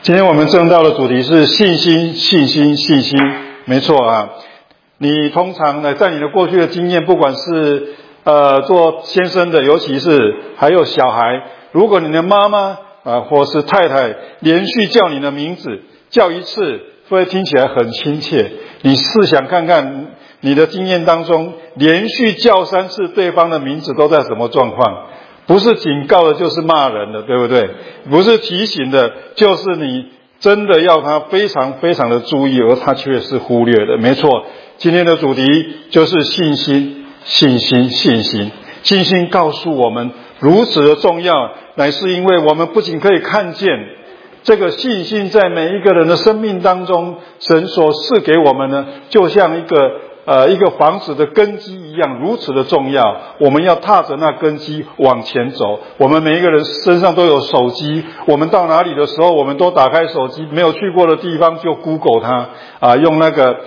今天我们正道的主题是信心，信心，信心。没错啊，你通常呢，在你的过去的经验，不管是做先生的，尤其是还有小孩，如果你的妈妈或是太太连续叫你的名字，叫一次会听起来很亲切。你试想看看，你的经验当中，连续叫3次对方的名字都在什么状况？不是警告的，就是骂人的，对不对？不是提醒的，就是你真的要他非常非常的注意，而他却是忽略的。没错，今天的主题就是信心，信心，信心。信心告诉我们如此的重要，乃是因为我们不仅可以看见这个信心在每一个人的生命当中，神所赐给我们呢，就像一个房子的根基一样，如此的重要。我们要踏着那根基往前走。我们每一个人身上都有手机，我们到哪里的时候，我们都打开手机，没有去过的地方就 Google 它用那个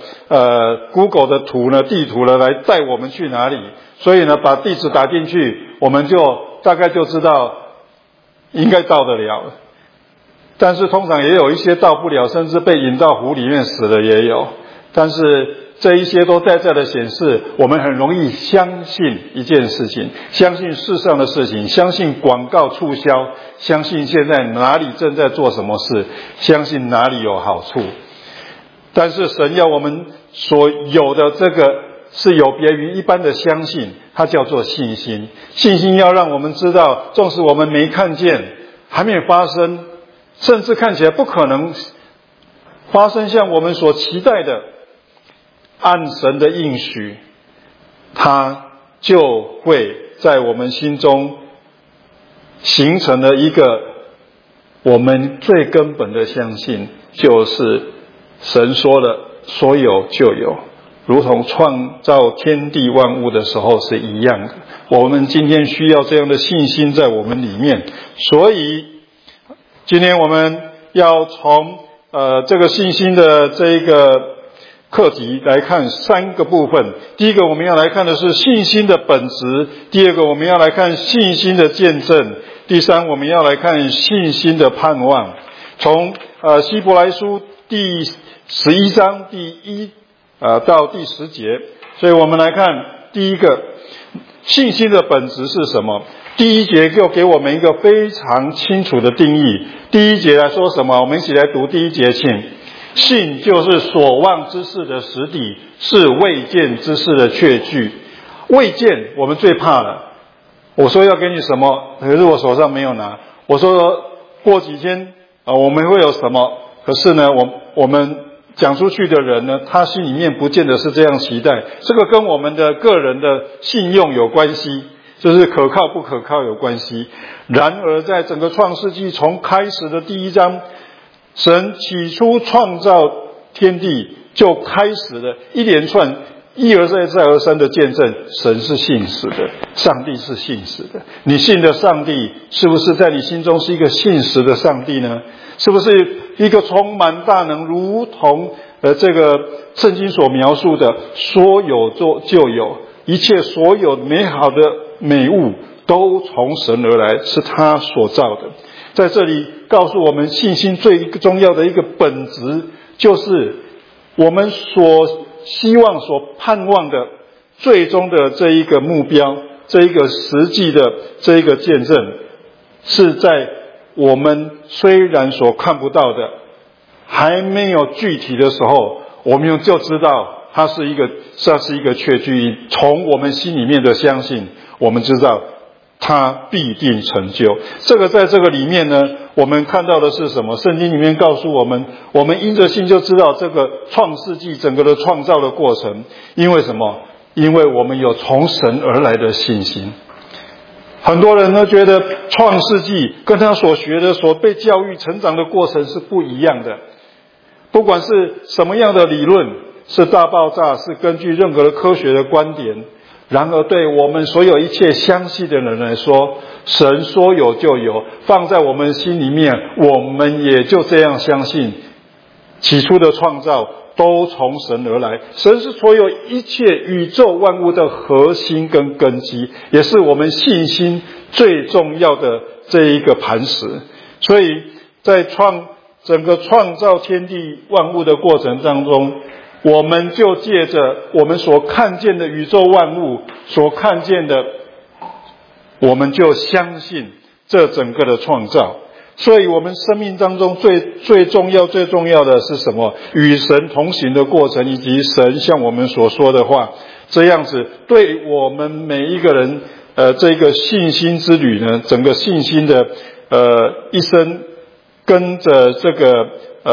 Google 的图呢，地图呢来带我们去哪里。所以呢，把地址打进去，我们就大概就知道应该到得了。但是通常也有一些到不了，甚至被引到湖里面死了也有。但是这一些都在这的显示，我们很容易相信一件事情，相信世上的事情，相信广告促销，相信现在哪里正在做什么事，相信哪里有好处。但是神要我们所有的这个是有别于一般的相信，它叫做信心。信心要让我们知道，纵使我们没看见，还没有发生，甚至看起来不可能发生像我们所期待的，按神的应许，它就会在我们心中形成了一个我们最根本的相信，就是神说的说有就有，如同创造天地万物的时候是一样的。我们今天需要这样的信心在我们里面，所以今天我们要从这个信心的这个课题来看3个部分。第一个我们要来看的是信心的本质，第二个我们要来看信心的见证，第三我们要来看信心的盼望。从希伯来书第11章第1到第10节，所以我们来看第一个信心的本质是什么。第1节就给我们一个非常清楚的定义。第1节来说什么？我们一起来读第1节，请。信就是所望之事的实底，是未见之事的确据。未见我们最怕了，我说要给你什么，可是我手上没有拿。我说过几天我们会有什么，可是呢我们讲出去的人呢，他心里面不见得是这样期待。这个跟我们的个人的信用有关系，就是可靠不可靠有关系。然而在整个创世纪从开始的第1章，神起初创造天地就开始了一连串一而再再而三的见证，神是信实的，上帝是信实的。你信的上帝是不是在你心中是一个信实的上帝呢？是不是一个充满大能，如同这个圣经所描述的说有就有，一切所有美好的美物都从神而来，是他所造的。在这里告诉我们，信心最重要的一个本质，就是我们所希望所盼望的最终的这一个目标，这一个实际的这一个见证，是在我们虽然所看不到的，还没有具体的时候，我们就知道它是一个确据。从我们心里面的相信，我们知道它必定成就。这个在这个里面呢，我们看到的是什么？圣经里面告诉我们，我们因着信就知道这个创世纪整个的创造的过程。因为什么？因为我们有从神而来的信心。很多人呢觉得创世纪跟他所学的所被教育成长的过程是不一样的。不管是什么样的理论，是大爆炸，是根据任何的科学的观点，然而对我们所有一切相信的人来说，神说有就有，放在我们心里面，我们也就这样相信。起初的创造都从神而来，神是所有一切宇宙万物的核心跟根基，也是我们信心最重要的这一个磐石。所以在创整个创造天地万物的过程当中，我们就借着我们所看见的宇宙万物所看见的，我们就相信这整个的创造。所以我们生命当中最重要的是什么？与神同行的过程，以及神向我们所说的话，这样子对我们每一个人这个信心之旅呢，整个信心的一生，跟着这个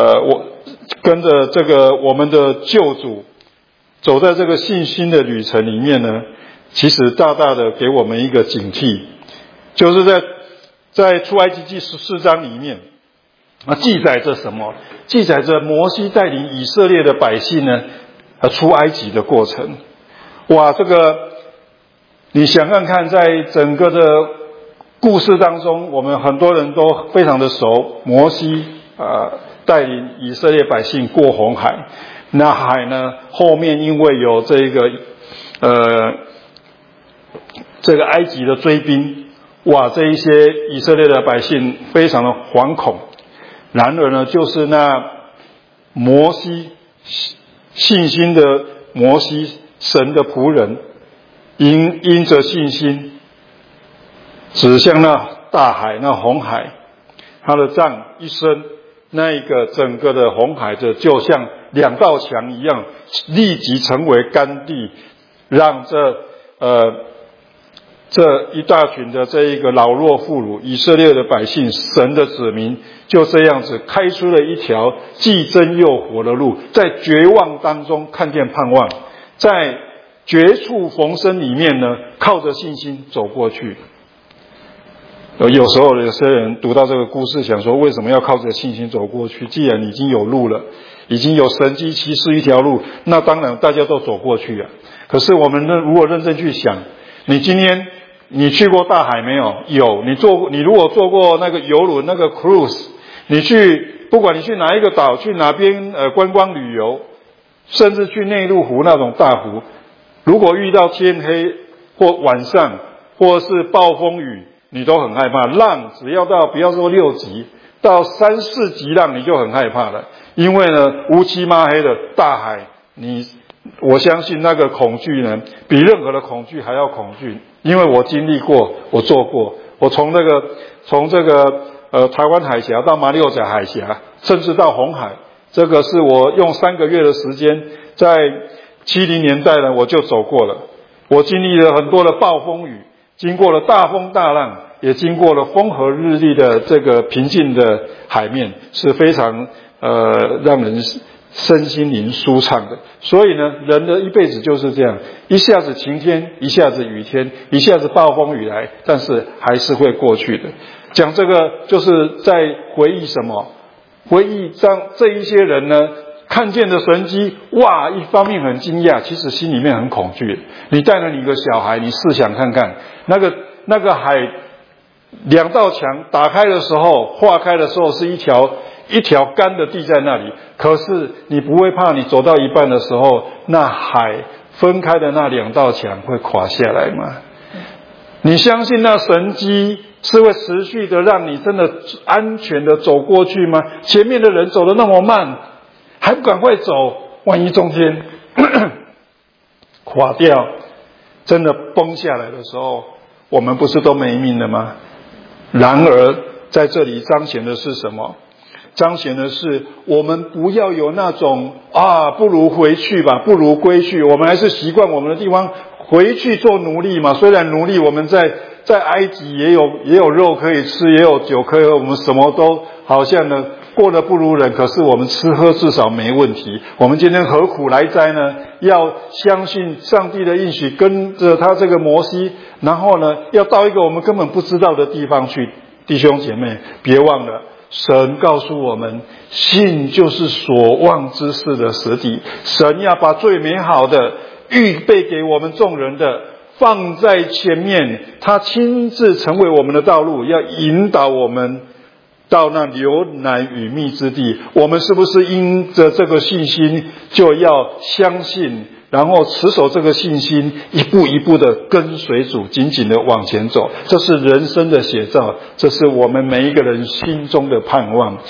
我们的救主走在这个信心的旅程里面呢，其实大大的给我们一个警惕，就是在出埃及记14章里面记载着什么？记载着摩西带领以色列的百姓呢出埃及的过程。哇，这个你想看看，在整个的故事当中，我们很多人都非常的熟。摩西带领以色列百姓过红海，那海呢后面因为有这个埃及的追兵，哇，这一些以色列的百姓非常的惶恐。然而呢，就是那摩西信心的摩西，神的仆人，因着信心指向那大海，那红海，他的杖一伸，那一个整个的红海就像两道墙一样，立即成为干地，让这一大群的这一个老弱妇孺以色列的百姓，神的子民，就这样子开出了一条既真又活的路，在绝望当中看见盼望，在绝处逢生里面呢，靠着信心走过去。有时候有些人读到这个故事，想说为什么要靠着信心走过去？既然已经有路了，已经有神迹奇事一条路，那当然大家都走过去啊。可是我们如果认真去想，你今天你去过大海没有？有。你如果坐过那个游轮，那个 cruise， 不管你去哪一个岛，去哪边观光旅游，甚至去内陆湖那种大湖，如果遇到天黑或晚上或是暴风雨，你都很害怕。浪只要到不要说6级，到3、4级浪你就很害怕了。因为呢，乌漆嘛黑的大海，我相信那个恐惧呢，比任何的恐惧还要恐惧。因为我经历过，我做过，我从这个台湾海峡到马六甲海峡，甚至到红海，这个是我用3个月的时间，在70年代呢我就走过了。我经历了很多的暴风雨，经过了大风大浪，也经过了风和日丽的这个平静的海面，是非常让人身心灵舒畅的。所以呢，人的一辈子就是这样，一下子晴天，一下子雨天，一下子暴风雨来，但是还是会过去的。讲这个就是在回忆什么？回忆这一些人呢，看见的神迹，哇，一方面很惊讶，其实心里面很恐惧。你带了你的小孩，你试想看看，那个海2道墙打开的时候，化开的时候是一条干的地在那里，可是你不会怕你走到一半的时候，那海分开的那2道墙会垮下来吗？你相信那神迹是会持续的让你真的安全的走过去吗？前面的人走得那么慢，还不赶快走，万一中间垮掉，真的崩下来的时候，我们不是都没命了吗？然而在这里彰显的是什么？彰显的是我们不要有那种不如回去吧，不如归去，我们还是习惯我们的地方，回去做奴隶嘛。虽然奴隶我们在埃及也有肉可以吃，也有酒可以喝，我们什么都好像呢过得不如人，可是我们吃喝至少没问题。我们今天何苦来哉呢？要相信上帝的应许，跟着他这个摩西，然后呢要到一个我们根本不知道的地方去。弟兄姐妹，别忘了神告诉我们，信就是所望之事的实底。神要把最美好的预备给我们众人的放在前面，他亲自成为我们的道路，要引导我们到那流奶与蜜之地。我们是不是因着这个信心就要相信，然后持守这个信心，一步一步的跟随主，紧紧的往前走？这是人生的写照，这是我们每一个人心中的盼望。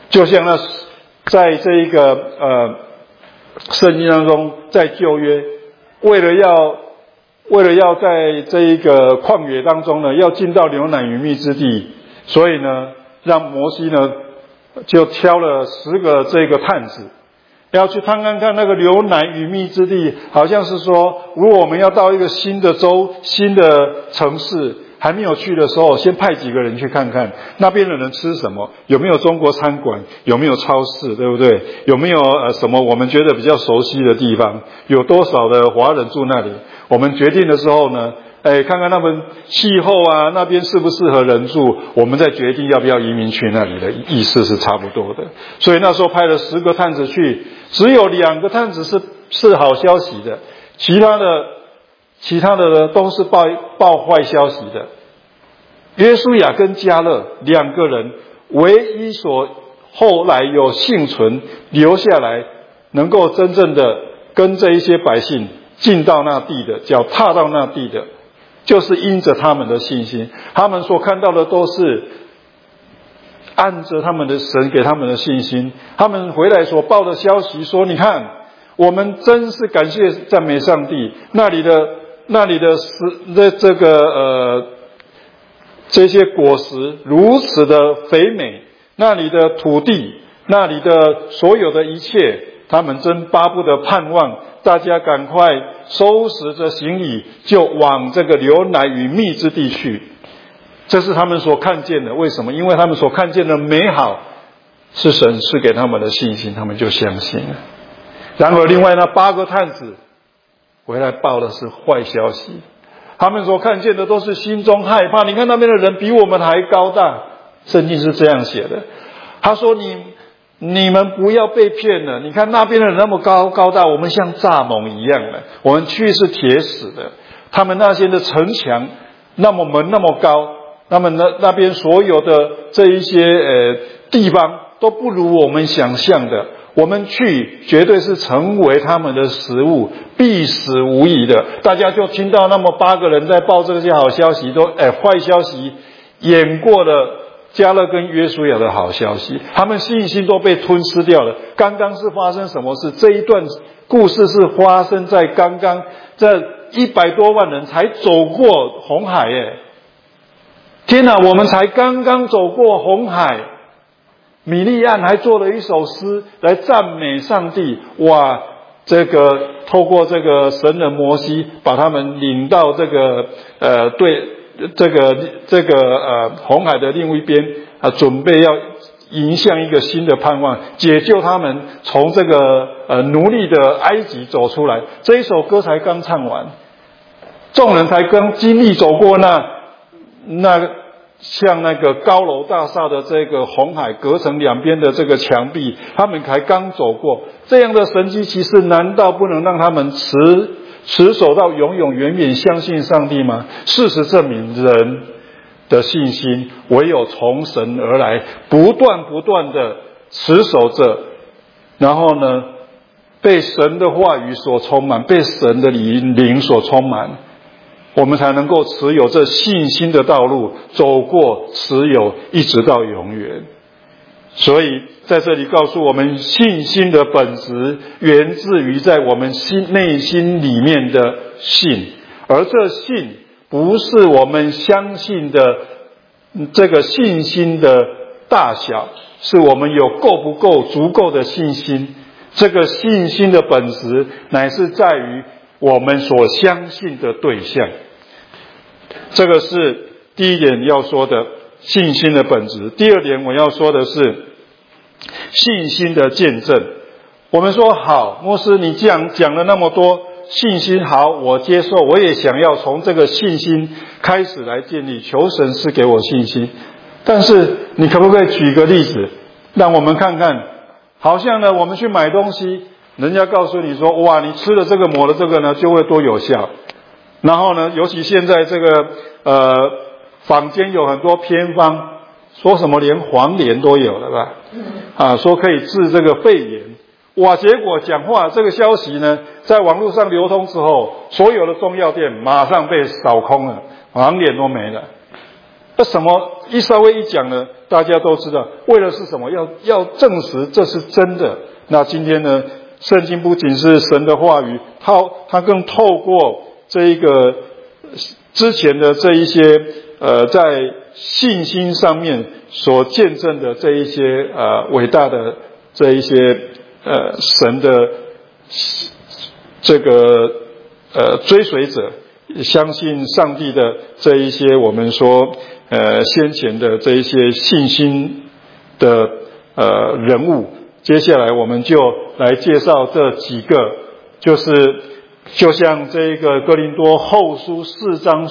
就像在这一个圣经当中，在旧约，为了要在这一个旷野当中呢，要进到牛奶与蜜之地，所以呢，让摩西呢就挑了10个这个探子，要去探看看那个牛奶与蜜之地。好像是说，如果我们要到一个新的州、新的城市，还没有去的时候，先派几个人去看看那边的人吃什么，有没有中国餐馆，有没有超市，对不对？有没有什么我们觉得比较熟悉的地方，有多少的华人住那里。我们决定的时候呢，看看他们气候啊，那边适不适合人住，我们再决定要不要移民去那里的意思是差不多的。所以那时候派了10个探子去，只有2个探子是好消息的，其他的都是报坏消息的。约书亚跟迦勒2个人，唯一所后来有幸存留下来，能够真正的跟这一些百姓进到那地的，脚踏到那地的，就是因着他们的信心。他们所看到的都是按着他们的神给他们的信心。他们回来所报的消息说，你看，我们真是感谢赞美上帝，那里的这些果实如此的肥美，那里的土地，那里的所有的一切，他们真巴不得盼望大家赶快收拾着行李，就往这个流奶与蜜之地去。这是他们所看见的。为什么？因为他们所看见的美好是神赐给他们的信心，他们就相信了。然而另外那8个探子回来报的是坏消息，他们所看见的都是心中害怕。你看那边的人比我们还高大，圣经是这样写的。他说你们不要被骗了，你看那边的人那么高大，我们像蚱蜢一样的，我们去是铁死的。他们那些的城墙那么门那么高，那么那边所有的这一些地方都不如我们想象的。我们去绝对是成为他们的食物，必死无疑的。大家就听到那么8个人在报这些好消息，坏消息掩过了迦勒跟约书亚的好消息，他们信心都被吞噬掉了。刚刚是发生什么事？这一段故事是发生在刚刚这100多万人才走过红海耶！天哪，我们才刚刚走过红海，米利暗还做了一首诗来赞美上帝。哇，这个透过这个神人摩西，把他们领到这个红海的另一边准备要迎向一个新的盼望，解救他们从这个奴隶的埃及走出来。这一首歌才刚唱完，众人才刚经历走过那像那个高楼大厦的这个红海隔成2边的这个墙壁，他们才刚走过。这样的神迹奇事，难道不能让他们持守到永永远远相信上帝吗？事实证明，人的信心唯有从神而来，不断的持守着，然后呢，被神的话语所充满，被神的灵所充满，我们才能够持有这信心的道路，走过持有一直到永远。所以在这里告诉我们，信心的本质源自于在我们内心里面的信，而这信不是我们相信的这个信心的大小，是我们有够不够足够的信心。这个信心的本质乃是在于我们所相信的对象。这个是第一点要说的，信心的本质。第二点我要说的是信心的见证。我们说好，牧师你讲了那么多信心，好，我接受，我也想要从这个信心开始来建立，求神是给我信心。但是你可不可以举个例子让我们看看？好像呢我们去买东西，人家告诉你说，哇，你吃了这个抹了这个呢就会多有效。然后呢，尤其现在这个坊间有很多偏方，说什么连黄连都有了吧？说可以治这个肺炎。哇，结果讲话这个消息呢，在网络上流通之后，所有的中药店马上被扫空了，黄连都没了。 什么一稍微一讲呢，大家都知道，为了是什么？要证实这是真的。那今天呢，圣经不仅是神的话语，它更透过这一个之前的这一些在信心上面所见证的这一些伟大的这一些神的这个追随者，相信上帝的这一些我们说先前的这一些信心的人物。接下来我们就来介绍这几个，就像这个哥林多后书4章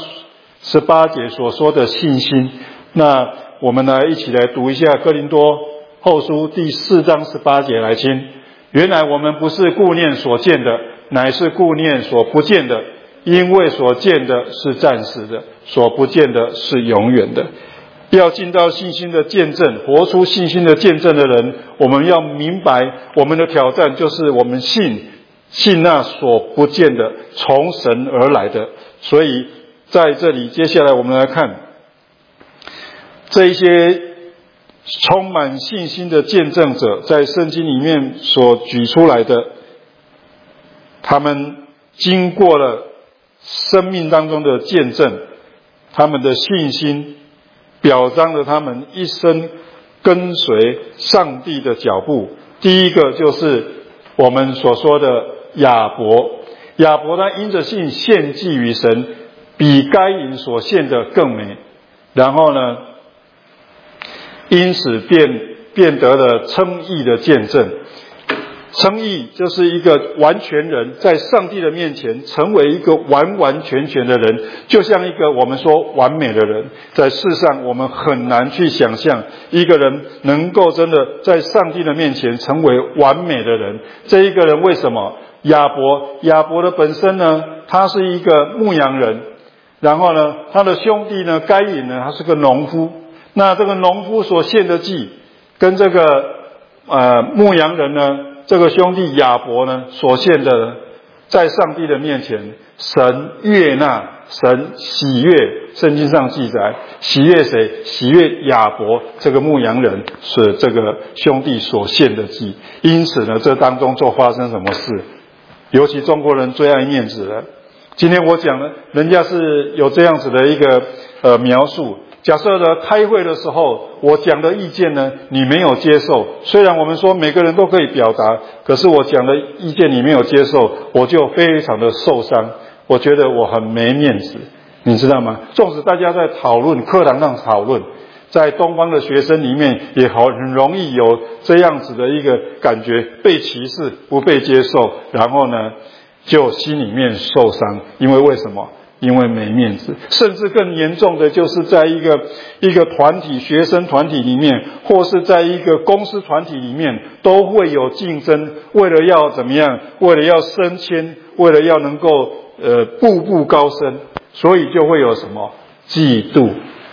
18节所说的信心。那我们来一起来读一下哥林多后书第4章18节来听。原来我们不是顾念所见的，乃是顾念所不见的，因为所见的是暂时的，所不见的是永远的。要进到信心的见证，活出信心的见证的人，我们要明白我们的挑战就是我们信那所不见的，从神而来的。所以在这里接下来我们来看这一些充满信心的见证者，在圣经里面所举出来的，他们经过了生命当中的见证，他们的信心表彰了他们一生跟随上帝的脚步。第一个就是我们所说的亚伯，亚伯他因着信献祭于神，比该隐所献的更美。然后呢，因此便得了称义的见证。称义就是一个完全人在上帝的面前成为一个完完全全的人，就像一个我们说完美的人。在世上我们很难去想象一个人能够真的在上帝的面前成为完美的人。这一个人为什么？亚伯的本身呢，他是一个牧羊人，然后呢他的兄弟呢该隐呢，他是个农夫。那这个农夫所献的祭跟这个牧羊人呢，这个兄弟亚伯呢所献的，在上帝的面前，神悦纳，神喜悦。圣经上记载，喜悦谁？喜悦亚伯这个牧羊人是这个兄弟所献的祭。因此呢，这当中就发生什么事？尤其中国人最爱面子了。今天我讲呢，人家是有这样子的一个描述。假设呢，开会的时候我讲的意见呢你没有接受，虽然我们说每个人都可以表达，可是我讲的意见你没有接受，我就非常的受伤，我觉得我很没面子，你知道吗？纵使大家在讨论，课堂上讨论，在东方的学生里面也很容易有这样子的一个感觉，被歧视，不被接受，然后呢就心里面受伤。因为什么？因为没面子。甚至更严重的就是在一个团体，学生团体里面，或是在一个公司团体里面，都会有竞争，为了要怎么样？为了要升迁，为了要能够步步高升，所以就会有什么？嫉妒。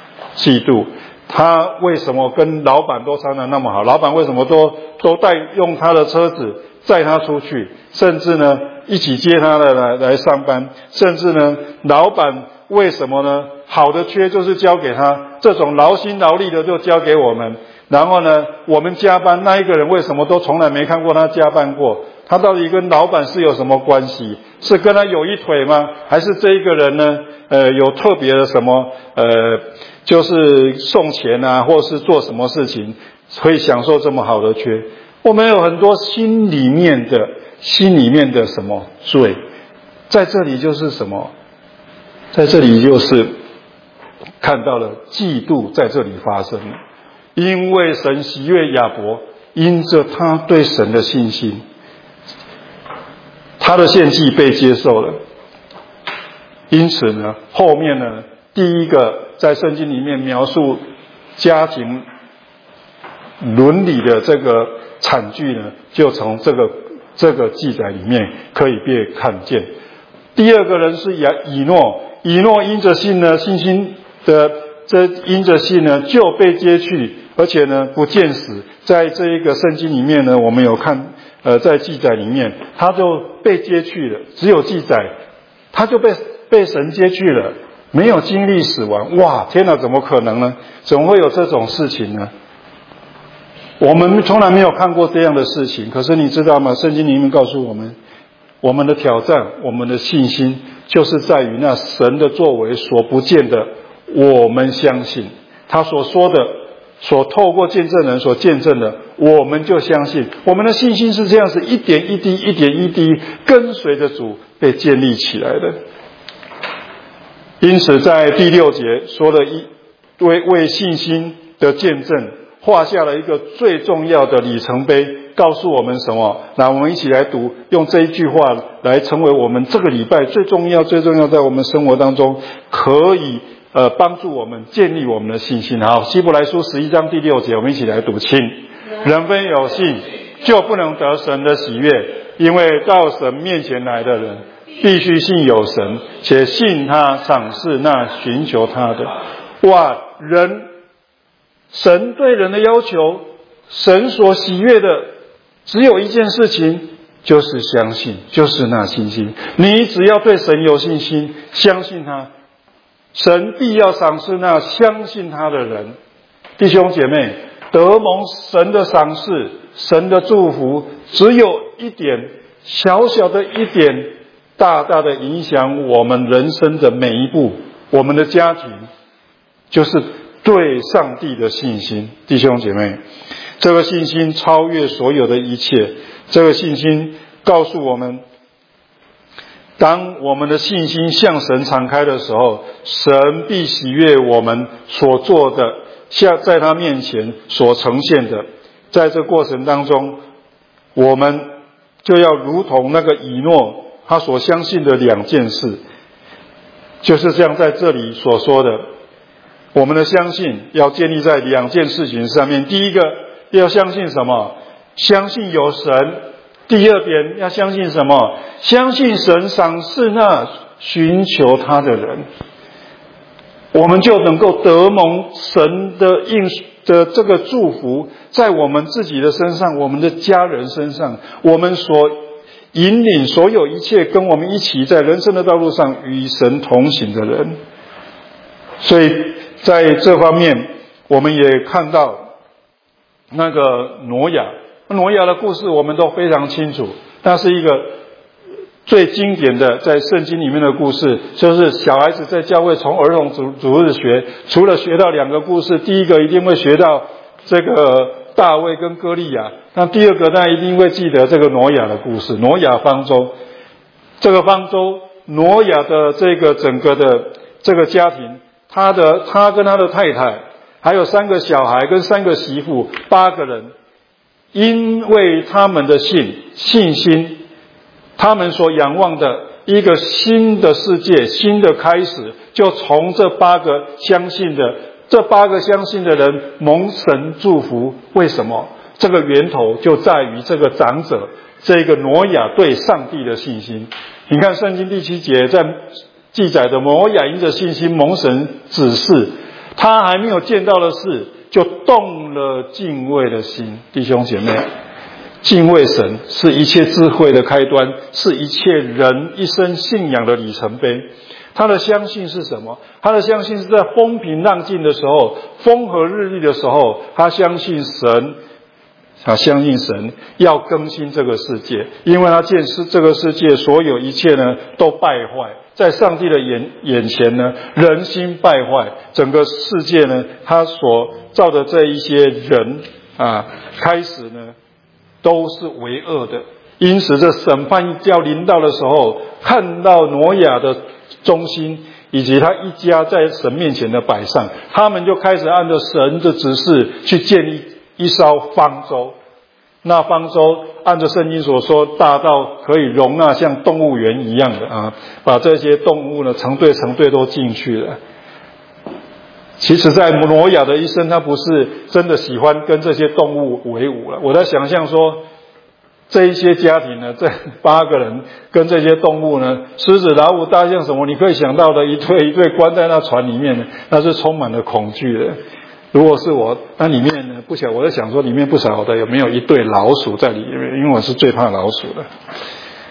他为什么跟老板都常常那么好？老板为什么都用他的车子载他出去，甚至呢一起接他来上班，甚至呢老板为什么呢？好的缺就是交给他，这种劳心劳力的就交给我们。然后呢我们加班，那一个人为什么都从来没看过他加班过？他到底跟老板是有什么关系？是跟他有一腿吗？还是这一个人呢有特别的什么就是送钱啊，或是做什么事情可以享受这么好的缺？我们有很多心里面的什么罪，在这里就是什么？在这里就是看到了嫉妒在这里发生了。因为神喜悦亚伯，因着他对神的信心，他的献祭被接受了。因此呢，后面呢，第一个在圣经里面描述家庭伦理的这个惨剧呢，就从这个记载里面可以被看见。第二个人是以诺因着信呢，信心的因着信呢就被接去，而且呢不见死。在这一个圣经里面呢，我们有看在记载里面，他就被接去了，只有记载他就被神接去了。 没有经历死亡。哇，天哪，怎么可能呢？怎么会有这种事情呢？我们从来没有看过这样的事情。可是你知道吗？圣经里面告诉我们，我们的挑战，我们的信心，就是在于那神的作为所不见的，我们相信他所说的，所透过见证人所见证的，我们就相信。我们的信心是这样子一点一滴一点一滴跟随着主被建立起来的。因此在第6节说了为信心的见证画下了一个最重要的里程碑，告诉我们什么？那我们一起来读，用这一句话来成为我们这个礼拜最重要在我们生活当中可以帮助我们建立我们的信心。好，希伯来书11章第6节，我们一起来读。请人非有信就不能得神的喜悦，因为到神面前来的人必须信有神，且信他赏赐那寻求他的。哇，神对人的要求，神所喜悦的只有一件事情，就是相信，就是那信心。你只要对神有信心，相信他，神必要赏赐那相信他的人。弟兄姐妹，得蒙神的赏赐，神的祝福，只有一点，小小的一点，大大的影响我们人生的每一步。我们的家庭就是对上帝的信心。弟兄姐妹，这个信心超越所有的一切。这个信心告诉我们，当我们的信心向神敞开的时候，神必喜悦我们所做的，在他面前所呈现的。在这过程当中，我们就要如同那个以诺他所相信的2件事，就是像在这里所说的，我们的相信要建立在2件事情上面。第一个要相信什么？相信有神。第二点要相信什么？相信神赏赐那寻求他的人。我们就能够得蒙神的这个祝福，在我们自己的身上，我们的家人身上，我们所引领所有一切跟我们一起在人生的道路上与神同行的人。所以在这方面，我们也看到那个挪亚的故事我们都非常清楚。那是一个最经典的在圣经里面的故事，就是小孩子在教会从儿童主日学，除了学到2个故事，第一个一定会学到这个大卫跟歌利亚，那第二个当然一定会记得这个挪亚的故事，挪亚方舟。这个方舟，挪亚的这个整个的这个家庭，他跟他的太太，还有3个小孩跟3个媳妇，8个人，因为他们的信心，他们所仰望的一个新的世界，新的开始，就从这8个相信的人蒙神祝福。为什么？这个源头就在于这个长者，这个挪亚对上帝的信心。你看圣经第7节在记载的，挪亚因着信心蒙神指示，他还没有见到的事，就动了敬畏的心。弟兄姐妹，敬畏神是一切智慧的开端，是一切人一生信仰的里程碑。他的相信是什么？他的相信是在风平浪静的时候，风和日丽的时候，他相信神要更新这个世界，因为他见识这个世界所有一切呢都败坏，在上帝的眼前呢，人心败坏，整个世界呢，他所造的这一些人开始呢都是为恶的。因此这审判要临到的时候，看到挪亚的忠心以及他一家在神面前的摆上，他们就开始按照神的指示去建立一艘方舟。那方舟按照圣经所说，大到可以容纳像动物园一样的把这些动物呢成对都进去了。其实在挪亚的一生，他不是真的喜欢跟这些动物为伍了。我在想象说，这一些家庭呢，这8个人跟这些动物呢，狮子、老虎、大象什么，你可以想到的一对一对关在那船里面呢，那是充满了恐惧的。如果是我，那里面呢，不晓得我在想说，里面不晓得有没有一对老鼠在里面，因为我是最怕老鼠的。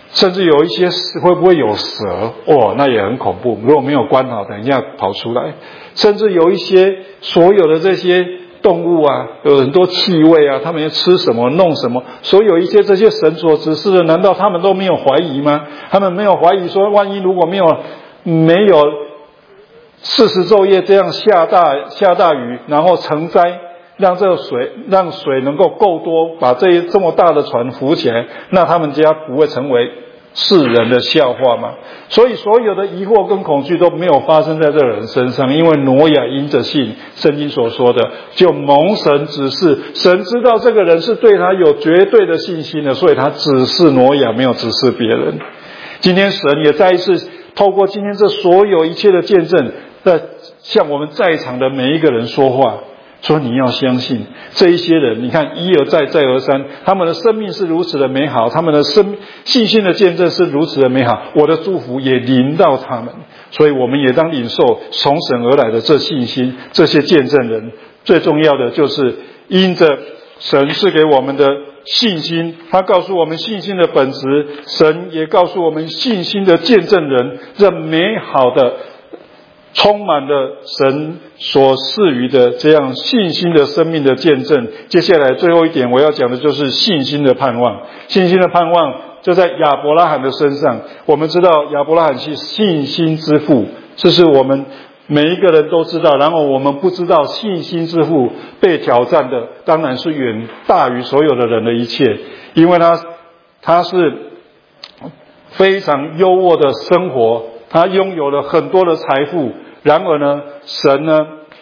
甚至有一些会不会有蛇？那也很恐怖。如果没有关好，等一下跑出来。甚至有一些所有的这些动物啊，有很多气味啊，他们要吃什么弄什么，所有一些这些神所指示的，难道他们都没有怀疑吗？他们没有怀疑说，万一如果没有40昼夜这样下大雨，然后成灾，让水能够够多，把这么大的船浮起来，那他们家不会成为世人的笑话吗？所以所有的疑惑跟恐惧都没有发生在这个人身上，因为挪亚因着信，圣经所说的就蒙神指示，神知道这个人是对他有绝对的信心的，所以他指示挪亚，没有指示别人。今天神也再一次透过今天这所有一切的见证，在向我们在场的每一个人说话，说你要相信这一些人，你看一而再再而三，他们的生命是如此的美好，他们的信心的见证是如此的美好，我的祝福也临到他们，所以我们也当领受从神而来的这信心，这些见证人。最重要的就是因着神赐给我们的信心，他告诉我们信心的本质，神也告诉我们信心的见证人，这美好的充满了神所赐予的这样信心的生命的见证。接下来最后一点我要讲的就是信心的盼望。信心的盼望就在亚伯拉罕的身上。我们知道亚伯拉罕是信心之父，这是我们每一个人都知道。然后我们不知道信心之父被挑战的当然是远大于所有的人的一切，因为他是非常优渥的生活，他拥有了很多的财富。然而呢，神呢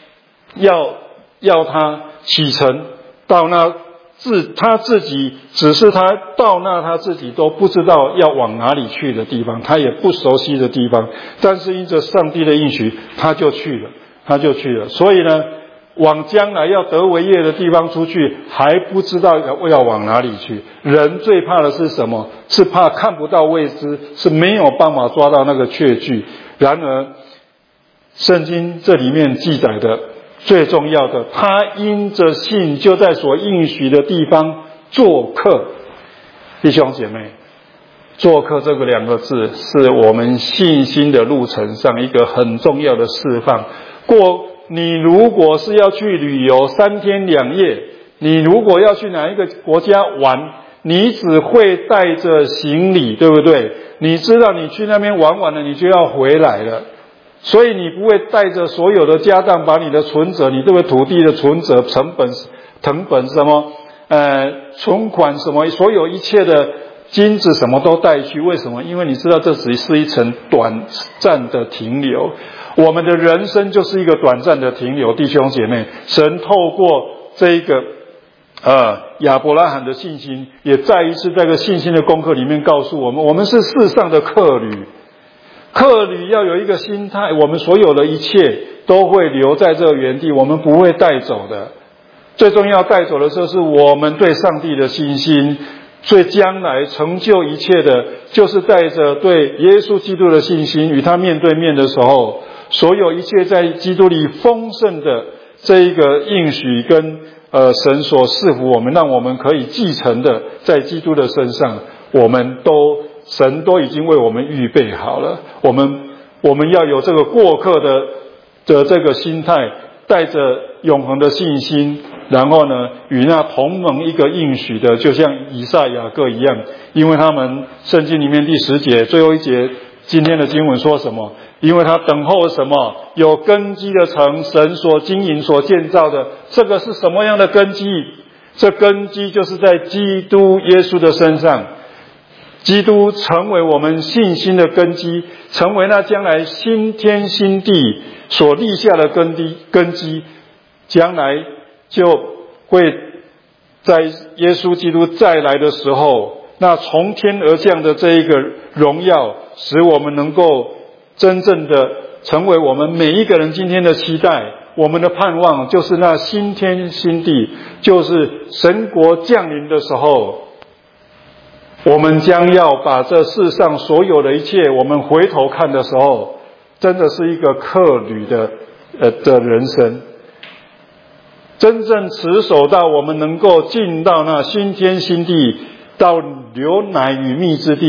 要他启程到那他自己，只是他到那他自己都不知道要往哪里去的地方，他也不熟悉的地方，但是因着上帝的应许，他就去了。所以呢，往将来要得为业的地方出去，还不知道要往哪里去。人最怕的是什么？是怕看不到未知，是没有办法抓到那个确据。然而圣经这里面记载的最重要的，他因着信就在所应许的地方做客。弟兄姐妹，做客这个2个字是我们信心的路程上一个很重要的释放。你如果是要去旅游3天2夜，你如果要去哪一个国家玩，你只会带着行李，对不对？你知道你去那边玩完了，你就要回来了，所以你不会带着所有的家当，把你的存折，你这个土地的存折、成本什么存款什么，所有一切的金子什么都带去。为什么？因为你知道这只是一层短暂的停留。我们的人生就是一个短暂的停留。弟兄姐妹，神透过这一个亚伯拉罕的信心，也再一次在这个信心的功课里面告诉我们，我们是世上的客旅。客旅要有一个心态，我们所有的一切都会留在这个原地，我们不会带走的。最重要带走的就是我们对上帝的信心。最将来成就一切的，就是带着对耶稣基督的信心，与他面对面的时候，所有一切在基督里丰盛的这一个应许跟神所赐福我们，让我们可以继承的，在基督的身上，神都已经为我们预备好了。我们要有这个过客的这个心态，带着永恒的信心，然后呢，与那同盟一个应许的，就像以撒雅各一样。因为他们圣经里面第10节最后一节今天的经文说什么？因为他等候什么？有根基的城，神所经营所建造的。这个是什么样的根基？这根基就是在基督耶稣的身上。基督成为我们信心的根基，成为那将来新天新地所立下的根基，将来就会在耶稣基督再来的时候，那从天而降的这一个荣耀，使我们能够真正的成为我们每一个人今天的期待。我们的盼望就是那新天新地，就是神国降临的时候，我们将要把这世上所有的一切，我们回头看的时候，真的是一个客旅的人生。真正持守到我们能够进到那新天新地，到流奶与蜜之地，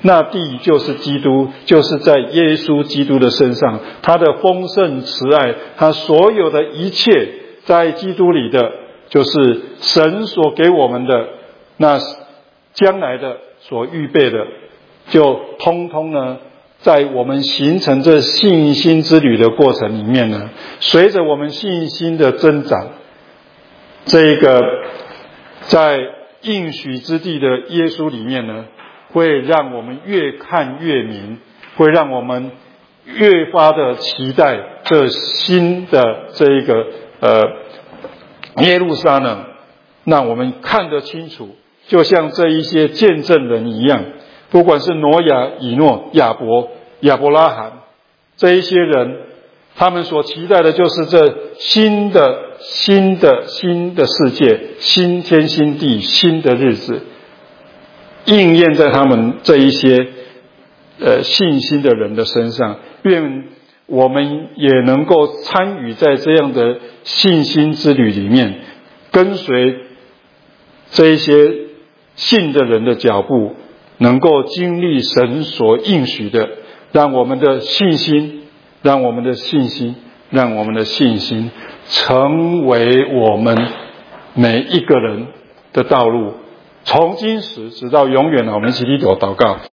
那地就是基督，就是在耶稣基督的身上，他的丰盛慈爱，他所有的一切在基督里的，就是神所给我们的，那将来的所预备的，就通通呢在我们形成这信心之旅的过程里面呢，随着我们信心的增长，这一个在应许之地的耶稣里面呢，会让我们越看越明，会让我们越发的期待这新的这一个耶路撒冷，让我们看得清楚，就像这一些见证人一样，不管是挪亚、以诺、亚伯、亚伯拉罕这一些人，他们所期待的就是这新的世界，新天新地，新的日子应验在他们这一些信心的人的身上。愿我们也能够参与在这样的信心之旅里面，跟随这一些信的人的脚步，能够经历神所应许的，让我们的信心成为我们每一个人的道路，从今时直到永远。我们一起低头祷告。